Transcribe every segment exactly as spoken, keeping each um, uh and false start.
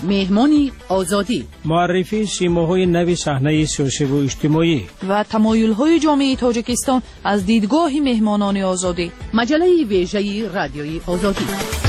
مهمانی آزادی، معرفی سیماهای نوی صحنه سیاسی و اجتماعی و تمایل‌های جامعه تاجیکستان از دیدگاه مهمانان آزادی. مجله ویژه رادیوی آزادی.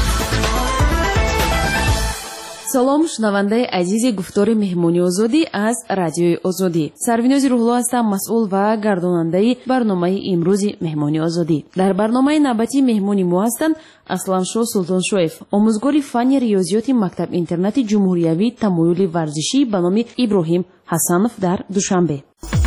سلام شنونده عزیز گفتار مهمانی آزادی از رادیوی آزادی. سرویناز روحلو هستم، مسئول و گرداننده برنامه امروز مهمانی آزادی. در برنامه نوبتی مهمانی ما هستند اسلامشاه سلطانشویف، آموزگار فن ریاضیات مکتب اینترنت جمهوریوی تمایل ورزشی به نام ابراهیم حسنов در دوشنبه.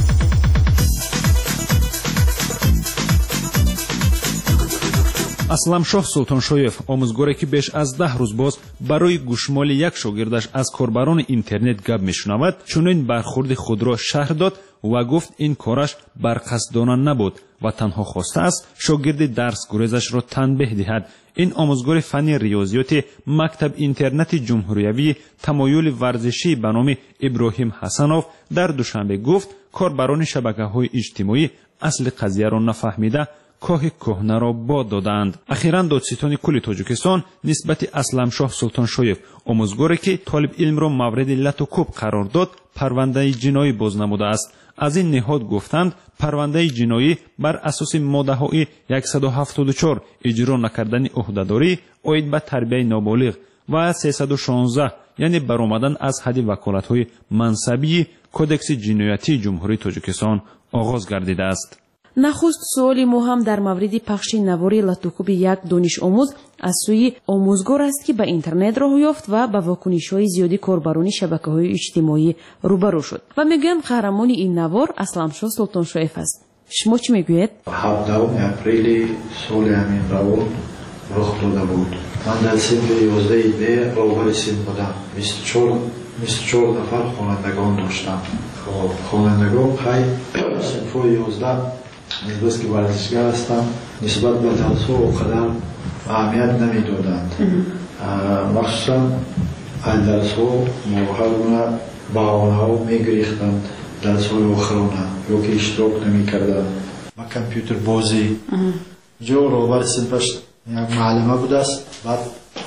اسلامشاه سلطانشویف، آموزگاری که بیش از ده روز باز برای گوشمال یک شاگردش از کاربران اینترنت گپ میشنود، چنین برخورد خود را شرح داد و گفت این کارش برقصدانه نبود و تنها خواسته است شاگرد درس گریزش را تنبیه دهد. این آموزگار فن ریاضیات مکتب اینترنت جمهوریوی تمایل ورزشی به نام ابراهیم حسنов در دوشنبه گفت کاربران شبکه‌های اجتماعی اصل قضیه را نفهمیده کاه کهنه را باد دادند. اخیراً دادستان کل تاجیکستان نسبت اسلامشاه سلطانشویف، آموزگاری که طالب علم را مورد لط و کوب قرار داد، پرونده جنایی باز نموده است. از این نهاد گفتند پرونده جنایی بر اساس ماده‌های صد و هفتاد و چهار اجرا نکردن عهدهداری عاید به تربیت نابالغ و سیصد و شانزده یعنی برآمدن از حد وکالت‌های منصبی کدکس جنایتی جمهوری تاجیکستان آغاز گردیده است. نخست سوالی ما هم در مورد پخش نواری لطوکوب یک دانش آموز از سوی آموزگار است که به اینترنت راه یافت و به واکنش‌های زیادی کاربران شبکه‌های اجتماعی روبرو شد و میگن قهرمان این نوار اسلامشاه سلطانشویف است. شما چی میگویید؟ هفدهم اپریل سال همین روان رخ داده بود. من در صنف یازده به راهبر صنف بودم. بیست و چهار نفر خوانندگان داشتم. خب خوانندگان پای صنف یازده نسبت که ورزشگر هستم نسبت به جلسه و قدر اهمیت نمی دادند. مخصوصا این درس ها موقعونه بهانه ها می گریختند، درس های آخرانه یا که اشتراک نمی کردند. ما کامپیوتر بازی جو روبر سنفش یک معلمه بود است، بعد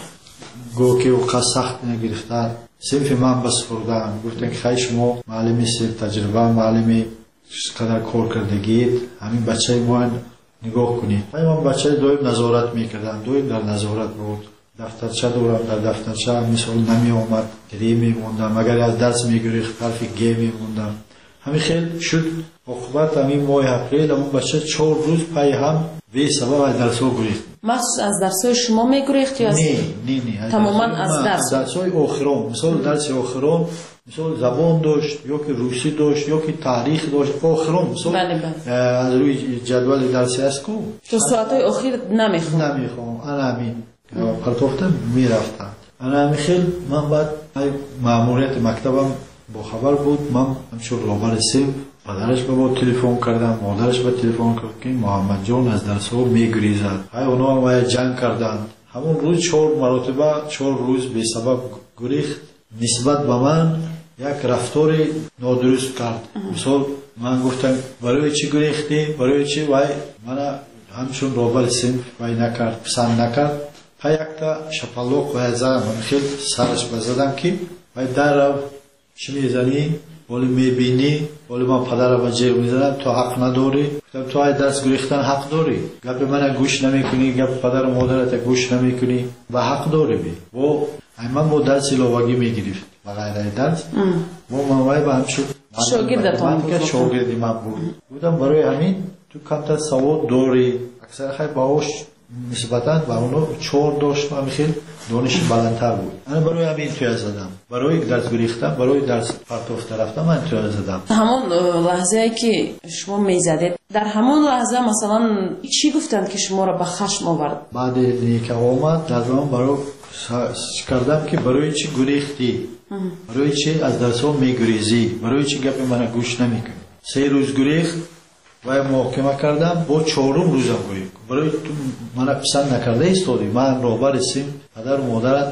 گو که اوقات سخت نگرفتن سنف من بس خوردن گفتن که خیلی شما معلمی سر تجربه معلمی قدر کار کردگید همین بچه ما نگاه کنید. من بچه دویم نظارت میکردم، دویم در نظارت بود، دفترچه دورم، در دفترچه مثال نمی آمد گری میموندم، اگر از درس میگریخت حرف گی میموندم. همین خیلی شد عقوبت همین ماه اپریل اون بچه چهار روز پای هم به سبب از درس ها گریخت. مخصوص از درس های شما میگریخت یا از نه نه نه تماما از درس درس های آخران، مثال درس آخران مثال زبان داشت یا که روسی داشت یا که تاریخ داشت آخران، مثال بله بله. از روی جدول درسی است کو تو ساعت های اخیر نمیخوام نمیخوام انا همین پرتوفتم میرفتم. انا همین خیلی من بعد ماموریت مکتبم با خبر بود. من همچون راهبر صنف پدرش به ما تلفن کردم، مادرش به تلفن کرد که محمد جان از درس ها میگریزد. های اونا هم جنگ کردند. همون روز چهار مرتبه چهار روز به سبب گریخت. نسبت به من یک رفتار نادرست کرد. مثال من گفتم برای چی گریختی؟ برای چی؟ وای من همچون راهبر صنف وای نکرد، پسند نکرد. پا یک تا شپلاق وای زدم، من خیلی سرش بزدم که وای در رو چی میزنی؟ ولی میبینی ولی من پدر رو جیغ میزنم تو حق نداری. گفتم تو های درس گریختن حق داری، گپ من گوش نمیکنی، گپ پدر و مادرت گوش نمیکنی و حق داری بی. و من با درس علاوگی میگرفت و غیره درس و من وای به هم شد شاگردتان بود. شاگردی من بود بودم. برای همین تو کمتر سواد داری، اکثر خیلی باوش نسبتاً و اونو چهار داشت و خیلی دانش بلندتر بود. من برای همین توی زدم، برای درس گریختم، برای درس پرتوفت رفتم من توی زدم. همون لحظه که شما میزدید در همون لحظه مثلا چی گفتند که شما را به خشم آورد؟ بعد نیکه آمد در من برای کردم که برای چی گریختی، برای چی از درس ها میگریزی، برای چی گپ من گوش نمیکنی. سه روز گریخت و محاکمه کردم با چهارم روزم گریخت. برای تو من پسند نکرده ایستادی. من راهبر صنف پدر و مادرت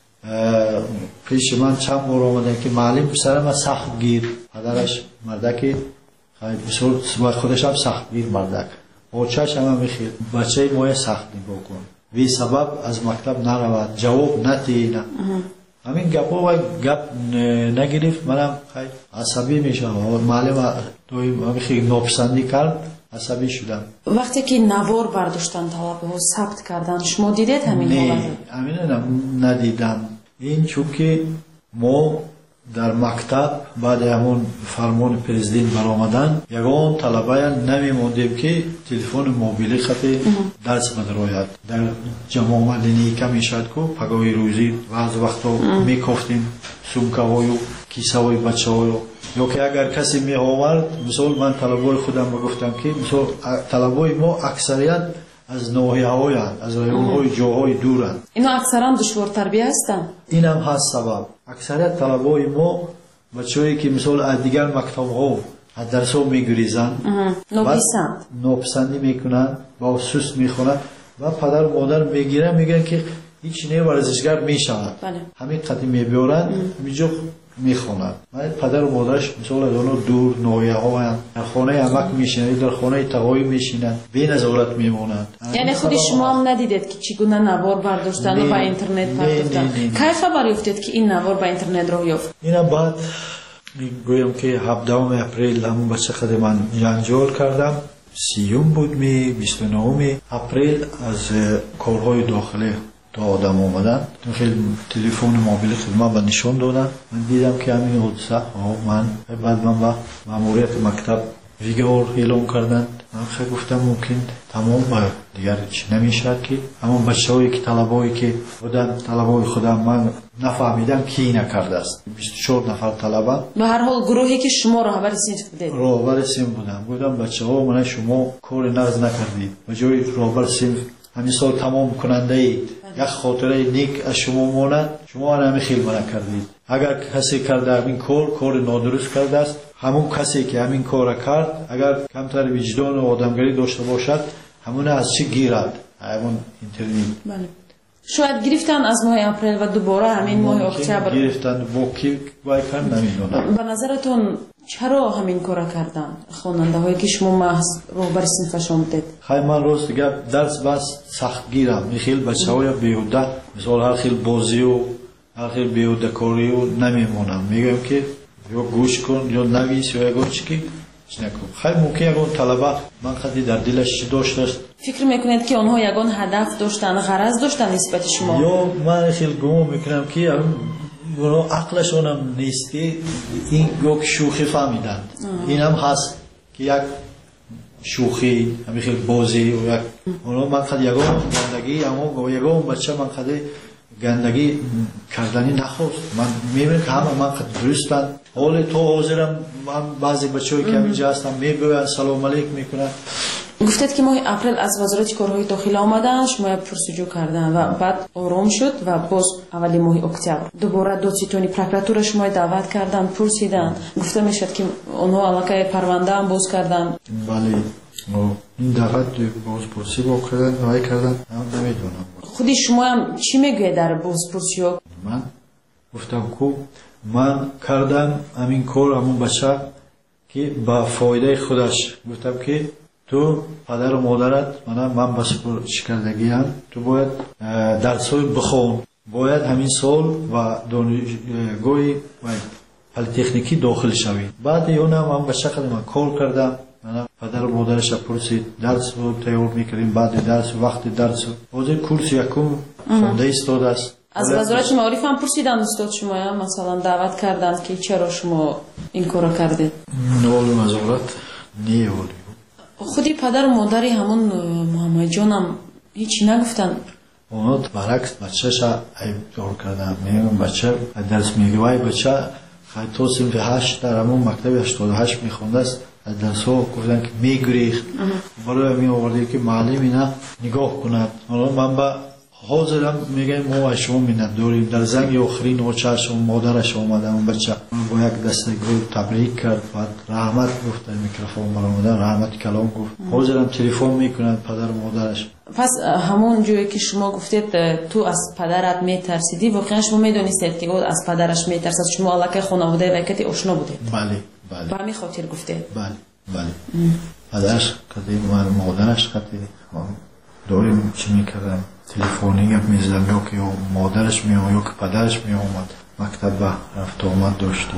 پیش من چند بار آمدن که معلم پسرم سخت گیر، پدرش مردک بسیار خودش هم سخت گیر مردک آچهش هم میخیر بچه مای سخت نگاه کن وی سبب از مکتب نرود، جواب نتی نه همین گپ و گپ نگرفت منم خیلی عصبی میشم و معلم دوی خیلی ناپسندی کرد عصبی شدم. وقتی که نوار برداشتن طلبه ها ثبت کردن شما دیدید همین حالت؟ نه همین ندیدم. این چون که ما در مکتب بعد همون فرمان پرزیدنت برآمدن یگان طلبه نمیموندیم که تلفن موبیلی خطی درس بدروید در جمع لینی کمی شد که پگاهی روزی بعض وقتا میکفتیم سومکه های و کیسه های بچه های یا که اگر کسی می آورد مثال من طلبه خودم بگفتم که مثال طلبه ما اکثریت از نواحی های از رایون های جاهای دورند. اینا اکثرا دشوار تربیه هستند. این هم هست سبب. اکثریت طلبه ما بچه‌ای که مثال از دیگر مکتب ها از درس ها میگریزند ناپسند ناپسندی میکنند با سوس میخونند و پدر و مادر میگیرن میگن که هیچ نه ورزشگر میشود. همین قدیم میبیارن میجو میخونند. پدر و مادرش مثلا از اونو دور نوعیه ها هم در خانه عمک میشینند در خانه تقایی میشینند بی نظارت میمونند. یعنی خودی شما هم ندیدید که چگونه نوار برداشتن و با اینترنت پرداختن؟ کی خبر یافتید که این نوار با اینترنت راه یافت؟ اینا بعد گویم که هفدهم اپریل همون بچه خود من جنجال کردم سیوم بود می بیست و نهم اپریل از کارهای داخلی تا آدم آمدن خیلی تلفن موبیل خدمت به نشان دادن من دیدم که همین حادثه من بعد من با ماموریت مکتب ویگور اعلام کردن من خیلی گفتم ممکن تمام دیگر چی نمیشه که همون بچه هایی که طلبه هایی که بودن طلبه های خودم من نفهمیدم کی نکرده است بیست و چهار نفر طلبه به هر حال گروهی که شما راهبر صنف بودید راهبر صنف بودم گفتم بچه ها من شما کار نقض نکردید و جای راهبر صنف همین سال تمام کننده اید یک خاطره نیک از شما ماند شما همین خیلی منع کردید اگر کسی کرده همین کار کار نادرست کرده است همون کسی که همین کار کرد اگر کمتر وجدان و آدمگری داشته باشد همون از چی گیرد همون اینترنت بله شاید گرفتن از ماه اپریل و دوباره همین ماه اکتبر گرفتن با کی وای کردن نمیدونم به نظرتون چرا همین کارا کردن خواننده هایی که شما محض راهبر صنفش آمدید؟ خیلی من راست دیگه درس بس سخت گیرم خیلی بچه های بیهوده مثال هر خیلی بازی و هر خیلی بیهوده کاری و نمیمونم میگم که یا گوش کن یا نویس یا اگه چی که خیلی ممکن یکون طلبه من خیلی در دلش چی داشت است فکر میکنید که آنها یکون هدف داشتن غرض داشتن نسبت شما؟ یا من خیلی گمان میکنم که اونا عقلشون هم نیست که این یک شوخی فهمیدند این هم هست که یک شوخی همین خیلی بازی و یک اونا من خیلی یکون گندگی اما یکون بچه من خیلی گندگی کردنی نخواست من میبینم که همه من خیلی درستن حال تو حاضرم من بعضی بچه هایی که همینجا هستم میگوین سلام علیک میکنن گفتید که ماه اپریل از وزارت کارهای داخلی آمدن شما پرسجو کردن و بعد آرام شد و باز اولی ماه اکتبر دوباره دادستانی پروکراتور شما دعوت کردن پرسیدن گفته میشد که اونها علاقه پرونده هم باز کردن بله این دعوت باز پرسی با کردن نهایی کردن هم نمیدونم خودی شما هم چی میگوید در باز پرسی ها؟ من گفتم که من کردم همین کار همون بچه که با فایده خودش گفتم که تو پدر و مادرت من من بس شکردگی هم تو باید درسای بخون باید همین سال و دانشگاهی پلیتکنیکی داخل شوی بعد اون هم من بچه خیلی من کار کردم من پدر و مادرش پرسید درس رو تیار میکردیم بعد درس وقت درس حاضر کورس یکم خونده ایستاده است از وزارت معارف هم پرسیدن استاد شما یا مثلا دعوت کردند که چرا شما این کارو کردید؟ نه وزارت نه خودی پدر و مادری همون محمد جان هم هیچی نگفتن؟ اونا برعکس بچه‌ش ایبدار کردن میگم بچه درس میگوی بچه خیلی تو صنف هشت در همون مکتب هشتاد و هشت میخونده است از درس ها گفتن که میگریخت برای می آورده که معلم اینا نگاه کند من با حاضرم میگم ما شما میند داریم در زنگ آخرین آچه شما مادرش آمده اون بچه با یک دسته گل تبریک کرد بعد رحمت گفت در میکروفون برآمده رحمت کلام گفت حاضرم تلفن میکنند پدر و مادرش پس همون جایی که شما گفتید تو از پدرت میترسیدی واقعا شما میدونستید که از پدرش میترسید شما علاقه خانواده وکتی آشنا بودید بله بله به همین خاطر گفتید بله بله پدرش کدی مادرش کدی داریم چی میکردم تلفنی گپ میزدم، یا که مادرش می اومد یا که پدرش می اومد مکتب به رفت آمد داشتی.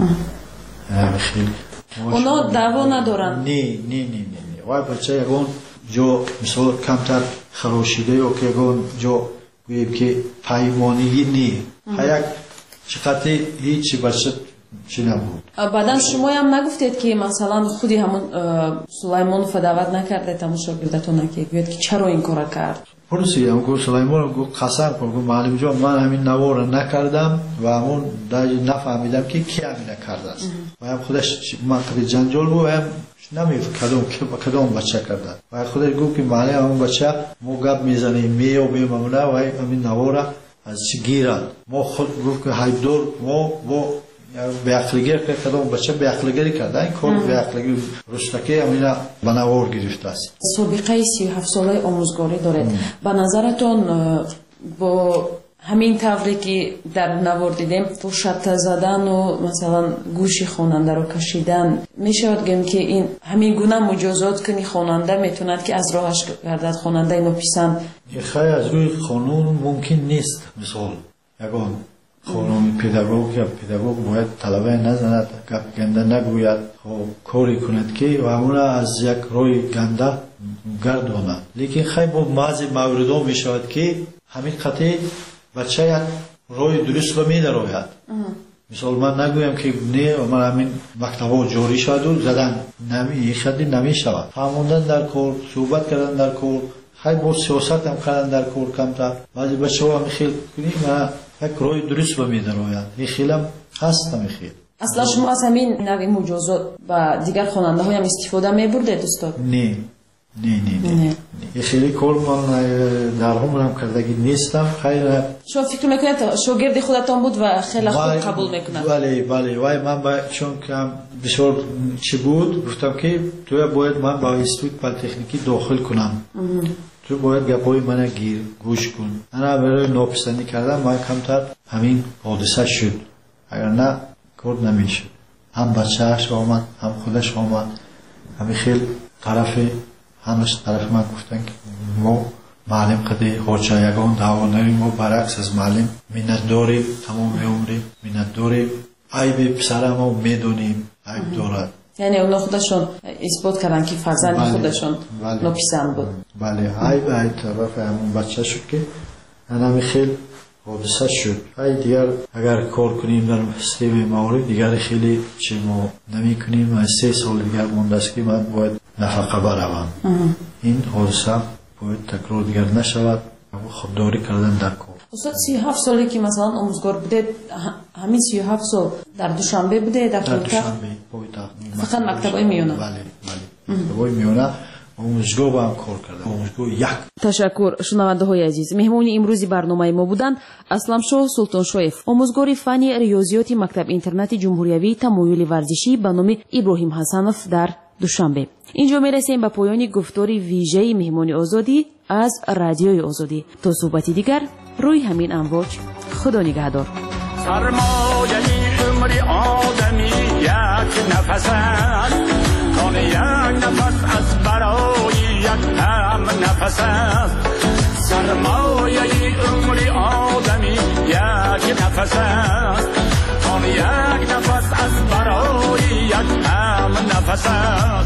خیلی اونا دعوا ندارن؟ نه نه نه نه وای بچه یگون جو مثلا کمتر خراشیده یا که یگون جو گوییم که پیمانگی نه یک چقدر هیچی بچه چی نبود. بعدا شما هم نگفتید که مثلا خودی همون سلیمانوف دعوت نکرده تمام شاگردتون که گوید که چرا این کارا کرد؟ پرسیدم گفت سلیمانوف گفت قسم خورد گفت معلم جان من همین نوار نکردم و همون دیگه نفهمیدم که کی همین کرده است و هم خودش منطقه جنجال بود و هم نمیفهم کدوم کدوم بچه کرده و خودش گفت که معلم همون بچه ما گپ میزنیم می و بیم همونه و همین نوار از چی گیرد ما خود گفت که حیبدار ما با به عقلگیر که کدام بچه به عقلگیری کرده این کار به عقلگیر رشتکی همینا به نوار گرفته است. سابقه سی و هفت ساله آموزگاری دارید. به نظرتون با همین طوری که در نوار دیدیم تو شط زدن و مثلا گوشی خواننده رو کشیدن میشود گیم که این همین گونه مجازات کنی خواننده میتوند که از راهش گردد خواننده اینو پسند؟ خیلی از روی قانون ممکن نیست. مثال یگان خانم پداگوگ یا پداگوگ باید طلبه نزند گپ گنده نگوید خب کاری کند که و همونا از یک روی گنده گرداند. لیکن خیلی با بعضی موردها می شود که همین قطعی بچه یک روی درست رو می دراید. مثال من نگویم که نه من همین مکتبا جاری شد و زدن نمی خیلی نمی شود. فهموندن در کار، صحبت کردن در کار، خیلی با سیاست هم کردن در کار کمتر. بعضی بچه ها همی خیلی کنیم و یک روی درست رو می دراید. این خیلی هم هست همی خیلی. اصلا شما از همین نوع مجازات و دیگر خواننده های هم استفاده می برده استاد؟ نه نه نه نه یه خیلی کار من در عمرم کردگی نیستم. خیلی شما فکر میکنید شاگرد خودتان بود و خیلی خوب قبول میکنند؟ بله بله وای من با چون که بسیار چی بود گفتم که تو باید من با اینستیتوت پلیتکنیکی داخل کنم. تو باید گپای من گیر گوش کن. انا برای ناپسندی کردم من کمتر همین حادثه شد. اگر نه کار نمیشد. هم بچه‌اش آمد هم خودش آمد. همین خیلی طرف هنوز طرف من گفتن که ما معلم قدی هرچه یگان دعوا نریم ما برعکس از معلم منت داریم تمام عمری منت داریم عیب پسر ما میدونیم عیب دارد. یعنی اونا خودشون اثبات کردن که فرزند بله. خودشون بله. ناپسند بود. بله عیب عیب طرف همون بچه شد که همین خیلی حادثه شد. ای دیگر اگر کار کنیم در سیستم مورد دیگر خیلی چی ما نمی کنیم و سه سال دیگر مونده است که من باید نفقه بروم. این حادثه باید تکرار دیگر نشود. خودداری کردن در کار. استاد سی و هفت سالی که مثلا آموزگار بوده همین سی و هفت سال در دوشنبه بوده در دوشنبه پایتخت فقط مکتبای میونه؟ بله بله مکتبای میونه آموزگار با هم کار کردم. آموزگار یک. تشکر. شنونده های عزیز مهمون امروزی برنامه ما بودند اسلمشاه سلطانشویف آموزگار فنی ریاضیات مکتب اینترنت جمهوریوی تمایل ورزشی به نام ابراهیم حسنوف در دوشنبه. اینجا میرسیم به پایان گفتاری ویژه مهمانی آزادی از رادیوی آزادی. تا صحبتی دیگر روی همین امواج خدا نگهدار. سرمایه عمر آدمی یک نفس است کان یک نفس از برای یک هم نفس است. سرمایه عمر آدمی یک نفس است کان یک نفس از برای یک هم نفس است.